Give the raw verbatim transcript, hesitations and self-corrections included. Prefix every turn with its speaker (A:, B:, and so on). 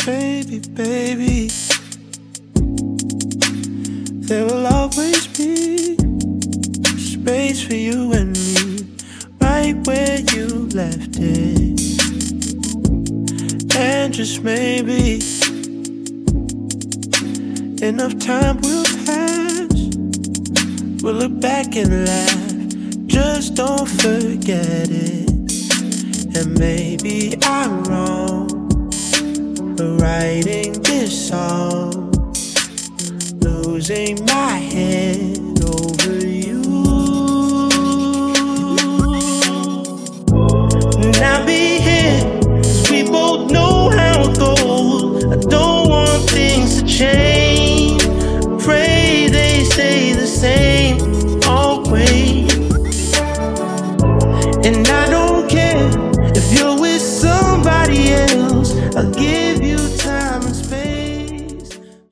A: baby, baby, there will always be space for you and me, right where you left it. And just maybe enough time will pass, we'll look back and laugh, just don't forget it. And maybe I'm wrong for writing this song, losing my head over you. And I'll be here, 'cause we both know how it goes. I don't want things to change, pray they stay the same always. And I don't care if you're with somebody else, I'll give